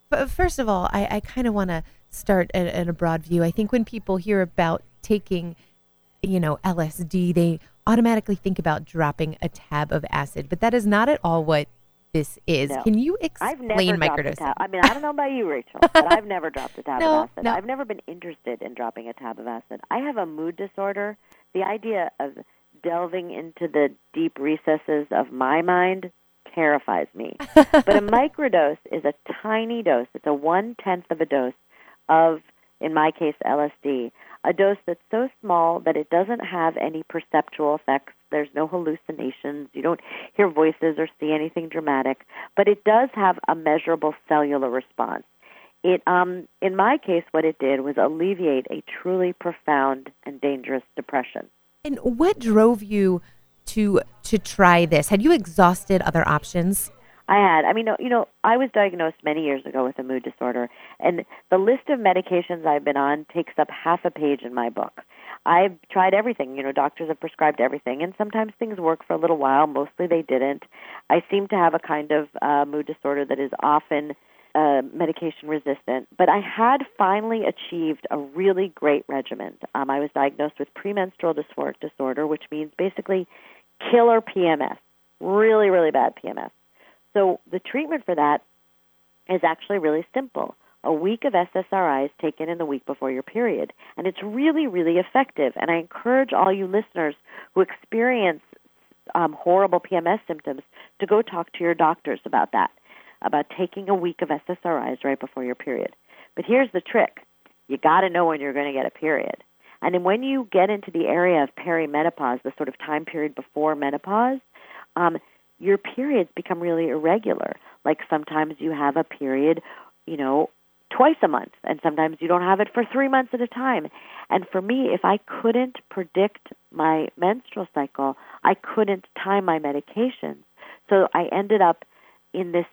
But first of all, I kind of want to start at a broad view. I think when people hear about taking, LSD, they automatically think about dropping a tab of acid, but that is not at all what this is. No. Can you I've never explain dropped a microdosing? tab. I mean, I don't know about you, Rachel, but I've never dropped a tab of No, acid. no. I've never been interested in dropping a tab of acid. I have a mood disorder. The idea of delving into the deep recesses of my mind terrifies me. But a microdose is a tiny dose. It's a 1/10 of a dose of, in my case, LSD, a dose that's so small that it doesn't have any perceptual effects. There's no hallucinations. You don't hear voices or see anything dramatic, but it does have a measurable cellular response. It, in my case, what it did was alleviate a truly profound and dangerous depression. And what drove you to try this? Had you exhausted other options? I had. I mean, I was diagnosed many years ago with a mood disorder, and the list of medications I've been on takes up half a page in my book. I've tried everything. Doctors have prescribed everything, and sometimes things work for a little while. Mostly they didn't. I seem to have a kind of mood disorder that is often medication resistant, but I had finally achieved a really great regimen. I was diagnosed with premenstrual disorder, which means basically killer PMS, really, really bad PMS. So the treatment for that is actually really simple. A week of SSRIs taken in the week before your period. And it's really, really effective. And I encourage all you listeners who experience horrible PMS symptoms to go talk to your doctors about that, about taking a week of SSRIs right before your period. But here's the trick. You got to know when you're going to get a period. And then when you get into the area of perimenopause, the sort of time period before menopause, your periods become really irregular. Like sometimes you have a period, twice a month, and sometimes you don't have it for 3 months at a time. And for me, if I couldn't predict my menstrual cycle, I couldn't time my medications. So I ended up in this,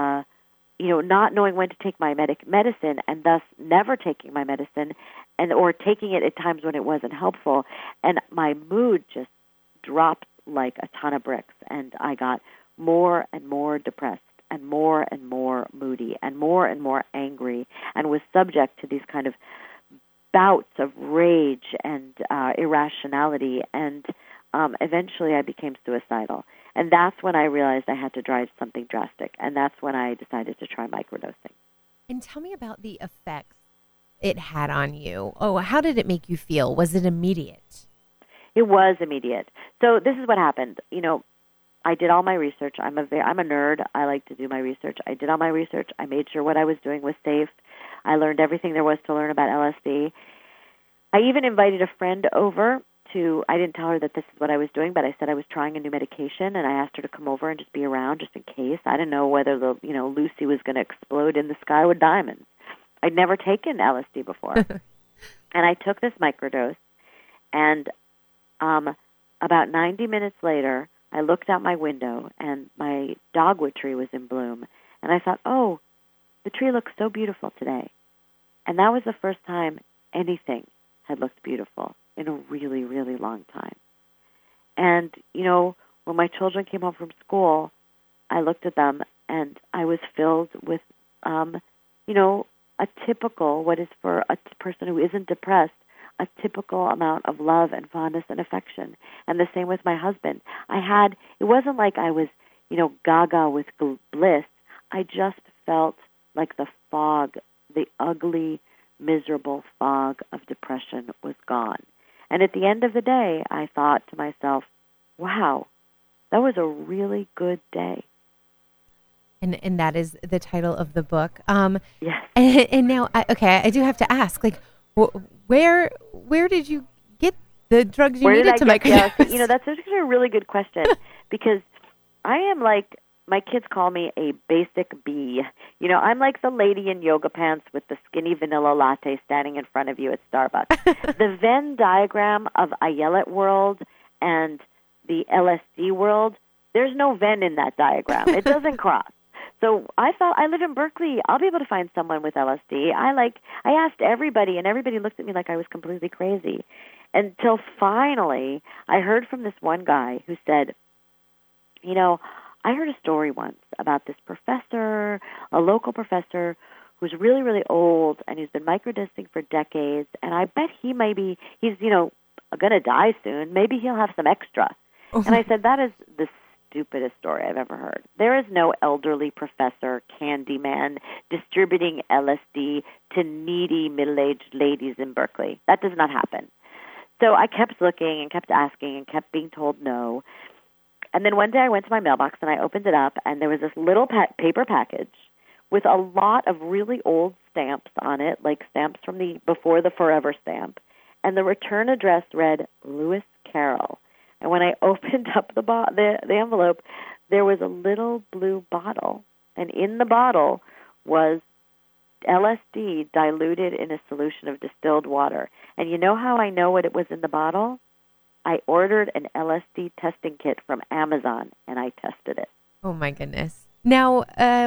not knowing when to take my medicine, and thus never taking my medicine, or taking it at times when it wasn't helpful. And my mood just dropped like a ton of bricks, and I got more and more depressed and more moody and more angry, and was subject to these kind of bouts of rage and irrationality, and eventually I became suicidal. And that's when I realized I had to try something drastic, and that's when I decided to try microdosing. And tell me about the effects it had on you. Oh, how did it make you feel? Was it immediate? It was immediate. So this is what happened. I did all my research. I'm a nerd. I like to do my research. I did all my research. I made sure what I was doing was safe. I learned everything there was to learn about LSD. I even invited a friend over I didn't tell her that this is what I was doing, but I said I was trying a new medication, and I asked her to come over and just be around just in case. I didn't know whether Lucy was going to explode in the sky with diamonds. I'd never taken LSD before. And I took this microdose, and about 90 minutes later, I looked out my window, and my dogwood tree was in bloom. And I thought, oh, the tree looks so beautiful today. And that was the first time anything had looked beautiful in a really, really long time. And, when my children came home from school, I looked at them, and I was filled with, a typical, what is for a person who isn't depressed, a typical amount of love and fondness and affection. And the same with my husband. It wasn't like I was, gaga with bliss. I just felt like the fog, the ugly, miserable fog of depression was gone. And at the end of the day, I thought to myself, wow, that was a really good day. And that is the title of the book. Yes. And now, I do have to ask, like, where did you get the drugs you needed to microdose? That's actually a really good question because I am like, my kids call me a basic bee. I'm like the lady in yoga pants with the skinny vanilla latte standing in front of you at Starbucks. The Venn diagram of Ayelet world and the LSD world, there's no Venn in that diagram. It doesn't cross. So I thought, I live in Berkeley. I'll be able to find someone with LSD. I asked everybody, and everybody looked at me like I was completely crazy. Until finally, I heard from this one guy who said, I heard a story once about this professor, a local professor, who's really, really old and who's been microdosing for decades. And I bet he's going to die soon. Maybe he'll have some extra. And I said, that is the stupidest story I've ever heard. There is no elderly professor, Candyman, distributing LSD to needy middle-aged ladies in Berkeley. That does not happen. So I kept looking and kept asking and kept being told no. And then one day I went to my mailbox and I opened it up, and there was this little paper package with a lot of really old stamps on it, like stamps from before the Forever stamp. And the return address read Lewis Carroll. And when I opened up the envelope, there was a little blue bottle. And in the bottle was LSD diluted in a solution of distilled water. And you know how I know what it was in the bottle? I ordered an LSD testing kit from Amazon, and I tested it. Oh, my goodness. Now,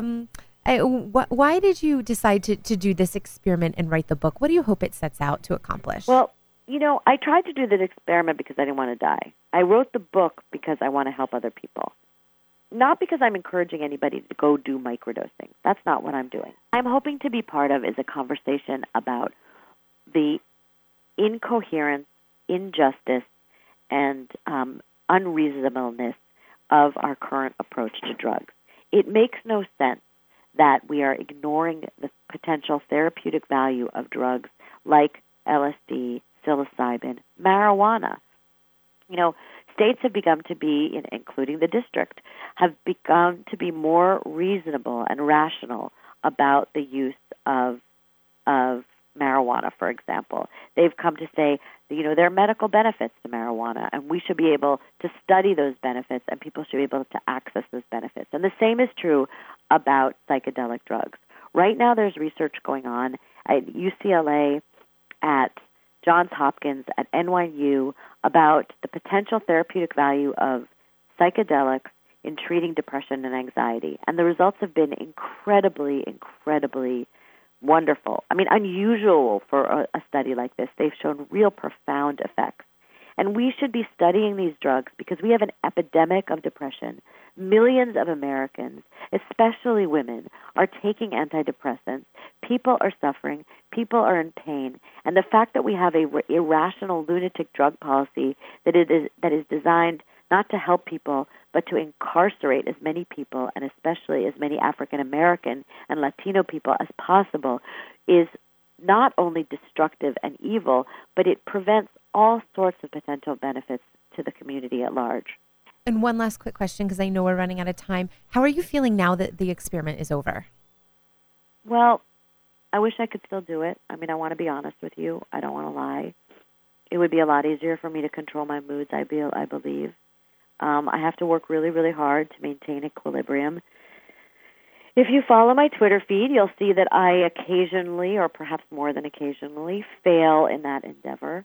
why did you decide to do this experiment and write the book? What do you hope it sets out to accomplish? Well, I tried to do this experiment because I didn't want to die. I wrote the book because I want to help other people. Not because I'm encouraging anybody to go do microdosing. That's not what I'm doing. I'm hoping to be part of is a conversation about the incoherence, injustice, and unreasonableness of our current approach to drugs. It makes no sense that we are ignoring the potential therapeutic value of drugs like LSD, psilocybin, marijuana. States have begun to be, including the district, have begun to be more reasonable and rational about the use of marijuana, for example. They've come to say, there are medical benefits to marijuana, and we should be able to study those benefits, and people should be able to access those benefits. And the same is true about psychedelic drugs. Right now there's research going on at UCLA, at Johns Hopkins, at NYU about the potential therapeutic value of psychedelics in treating depression and anxiety. And the results have been incredibly, incredibly wonderful. I mean, unusual for a study like this. They've shown real profound effects. And we should be studying these drugs because we have an epidemic of depression. Millions of Americans, especially women, are taking antidepressants. People are suffering. People are in pain. And the fact that we have a irrational, lunatic drug policy that is designed not to help people, but to incarcerate as many people, and especially as many African American and Latino people as possible, is not only destructive and evil, but it prevents all sorts of potential benefits to the community at large. And one last quick question, because I know we're running out of time. How are you feeling now that the experiment is over? Well, I wish I could still do it. I mean, I want to be honest with you. I don't want to lie. It would be a lot easier for me to control my moods, I believe. I have to work really, really hard to maintain equilibrium. If you follow my Twitter feed, you'll see that I occasionally, or perhaps more than occasionally, fail in that endeavor.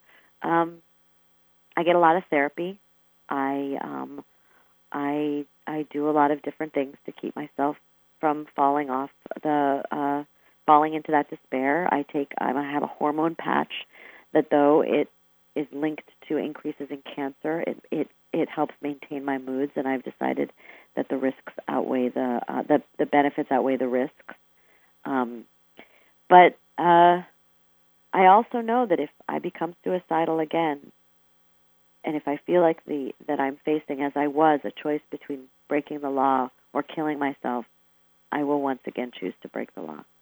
I get a lot of therapy. I do a lot of different things to keep myself from falling into that despair. I have a hormone patch that, though it is linked to increases in cancer, it helps maintain my moods, and I've decided that the risks outweigh the benefits outweigh the risks. But I also know that if I become suicidal again, and if I feel like that I'm facing, as I was, a choice between breaking the law or killing myself, I will once again choose to break the law.